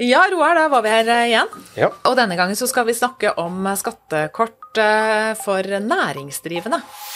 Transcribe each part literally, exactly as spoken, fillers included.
Ja, Roar, da var vi her igjen. Ja. Og denne gangen så skal vi snakke om skattekort for næringsdrivende.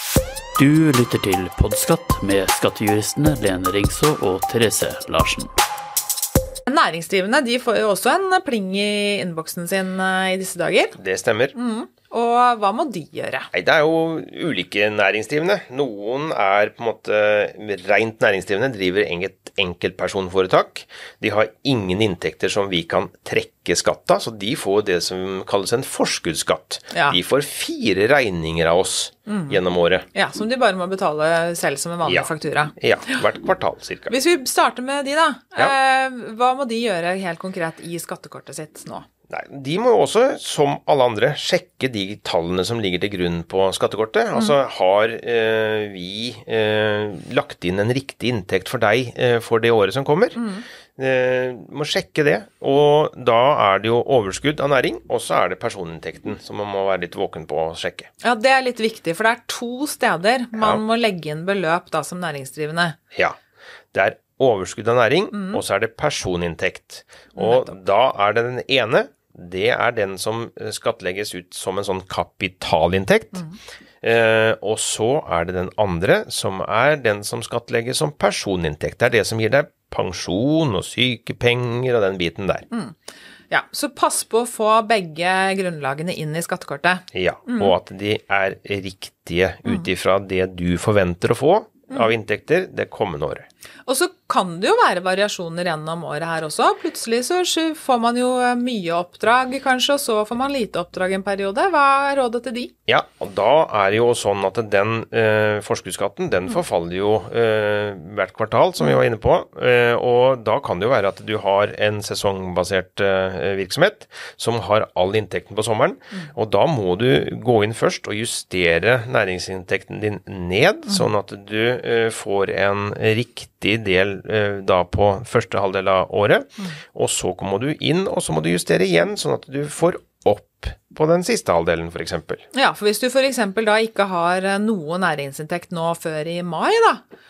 Du lytter til Podskatt med skattejuristene Lene Ringså og Therese Larsen. Næringsdrivende, de får jo også en pling i innboksen sin i disse dager. Det stemmer. Mm. Og hva må de gjøre? Nei, det er jo ulike næringsdrivende. Noen er på en måte rent næringsdrivende, driver et enkeltpersonforetak. De har ingen inntekter som vi kan trekke skatt av, så de får det som kalles en forskuddsskatt. Ja. De får fire regninger av oss mm. gjennom året. Ja, som de bare må betale selv som en vanlig ja. faktura. Ja, hvert kvartal cirka. Hvis vi starter med de da, Ja. eh, hva må de gjøre helt konkret i skattekortet sitt nå? Nei, de må jo også, som alle andre, sjekke de tallene som ligger til grunn på skattekortet. Mm. Altså, har eh, vi eh, lagt inn en riktig inntekt for deg eh, for det året som kommer? Mm. Eh, må sjekke det, og da er det jo overskudd av næring, og så er det personinntekten som man må være litt våken på å sjekke. Ja, det er litt viktig, for det er to steder man Ja. må legge inn beløp da som næringsdrivende. Ja, det er overskudd av næring, mm. og så er det personinntekt. Og da er det den ene, det er den som skattlegges ut som en sånn kapitalinntekt. Mm. Eh, og så er det den andre, som er den som skattlegges som personinntekt. Det er det som gir deg pensjon og sykepenger og den biten der. Mm. Ja, så pass på å få begge grunnlagene inn i skattekortet. Ja, mm. og at de er riktige ut ifra det du forventer å få av inntekter det kommende året. Og så kan det jo være variasjoner gjennom året her også. Plutselig så får man jo mye oppdrag kanskje, og så får man lite oppdrag en periode. Hva er rådet til de? Ja, og da er det jo sånn at den eh, forskuddsskatten, den forfaller jo eh, hvert kvartal, som vi var inne på. Eh, og da kan det jo være at du har en sesongbasert eh, virksomhet som har all inntekten på sommeren. Mm. Og da må du gå inn først og justere næringsinntekten din ned, mm. sånn at du eh, får en riktig del eh, da på første halvdel av året, mm. og så kommer du inn, og så må du justere igjen, sånn at du får opp på den siste halvdelen, for eksempel. Ja, for hvis du for eksempel da ikke har noe næringsinntekt nå før i mai, da,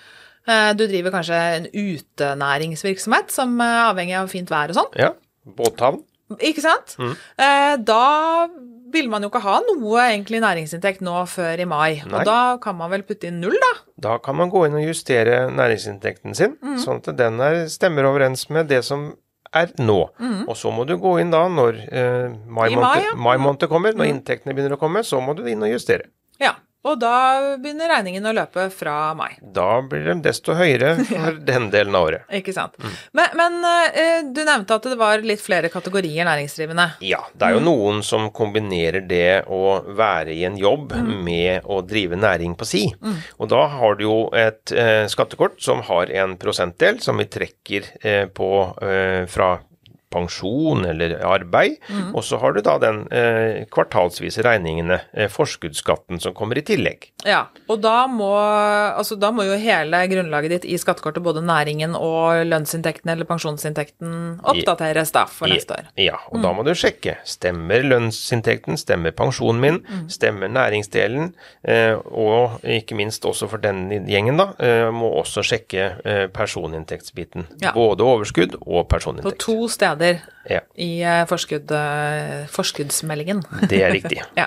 eh, du driver kanskje en utenæringsvirksomhet som er avhengig av fint vær og sånn. Ja, båthavn. Ikke sant? Mm. Eh, da vil man jo ikke ha noe egentlig næringsinntekt nå før i mai, Nei. og da kan man vel putte inn null da? Da kan man gå inn og justere næringsinntekten sin, mm. sånn at den er, stemmer overens med det som er nå. Mm. Og så må du gå inn da når eh, mai, mai, måned, ja. mai måned kommer, når mm. inntektene begynner å komme, så må du inn og justere. Ja, og da begynner regningen å løpe fra mai. Da blir den desto høyere for ja. den delen av året. Ikke sant. Mm. Men, men eh, du nevnte at det var litt flere kategorier næringsdrivende. Ja, det er jo mm. noen som kombinerer det å være i en jobb mm. med å drive næring på si. Mm. Og da har du jo et eh, skattekort som har en prosentdel som vi trekker eh, på eh, fra pensjon eller arbeid, mm. og så har du da den eh, kvartalsvise regningene, eh, forskuddsskatten som kommer i tillegg. Ja, og da må, altså da må jo hele grunnlaget ditt i skattekortet, både næringen og lønnsinntekten eller pensjonsinntekten, oppdateres da for I, neste år. Ja, og mm. da må du sjekke, stemmer lønnsinntekten, stemmer pensjonen min, mm. stemmer næringsdelen, eh, og ikke minst også for den gjengen da, eh, må også sjekke eh, personinntektsbiten, ja. både overskudd og personinntekt. På to steder. Ja. I forskudd, forskuddsmeldingen. Det er riktig. ja.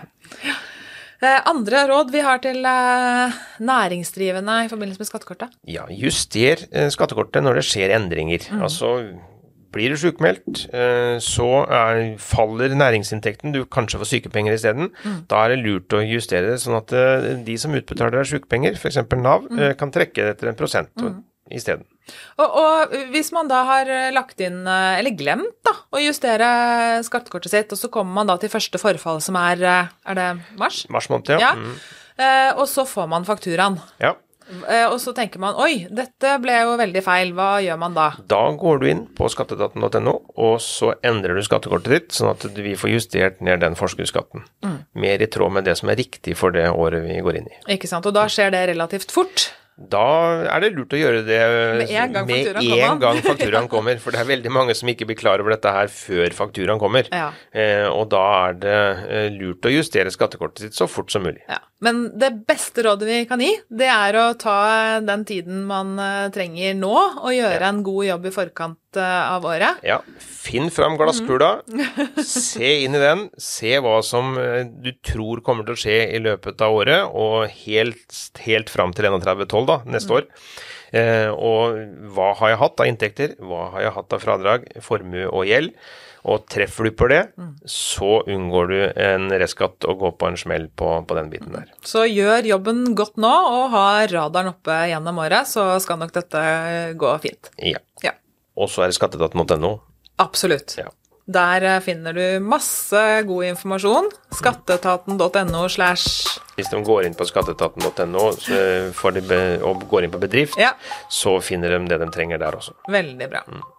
Andre råd vi har til næringsdrivende i forbindelse med skattekortet? Ja, juster skattekortet når det skjer endringer. Mm. Altså, blir du sykemeldt, så er, faller næringsinntekten, du kanskje får sykepenger i stedet. Mm. Da er det lurt å justere det, sånn at de som utbetaler deg sykepenger, for eksempel Nav, mm. kan trekke det etter en prosent. Mm. I stedet. Og, og hvis man da har lagt inn, eller glemt da, å justere skattekortet sitt, og så kommer man da til første forfall som er, er det mars? Mars måned, ja. ja. Mm. Eh, og så får man fakturaen. Ja. Eh, og så tenker man, oi, dette ble jo veldig feil, hva gjør man da? Da går du inn på skatteetaten punktum no, og så endrer du skattekortet ditt, sånn at vi får justert ned den forskuddsskatten. Mm. Mer i tråd med det som er riktig for det året vi går inn i. Ikke sant, og da skjer det relativt fort. Da er det lurt å gjøre det med en gang fakturaen, med en gang fakturaen kommer, for det er veldig mange som ikke blir klar over dette her før fakturaen kommer. Ja. Eh, og da er det eh, lurt å justere skattekortet sitt så fort som mulig. Ja. Men det beste rådet vi kan gi, det er å ta den tiden man trenger nå, og gjøre ja. en god jobb i forkant av året. Ja, finn fram glasskula, se inn i den, se hva som du tror kommer til å skje i løpet av året, og helt, helt fram til enogtredje tolv da, neste år. Eh, og hva har jeg hatt av inntekter, hva har jeg hatt av fradrag, formue og gjeld, og treffer du på det, mm. så unngår du en restskatt og går på en smell på, på den biten der. Så gjør jobben godt nå, og ha radaren oppe gjennom året, så skal nok dette gå fint. Ja. ja. Og så er det skatteetaten punktum no. Absolutt. Ja. Der finner du masse god informasjon. skatteetaten punktum no slash Hvis de går inn på skatteetaten punktum no og går inn på bedrift, ja. så finner de det de trenger der også. Veldig bra. Mm.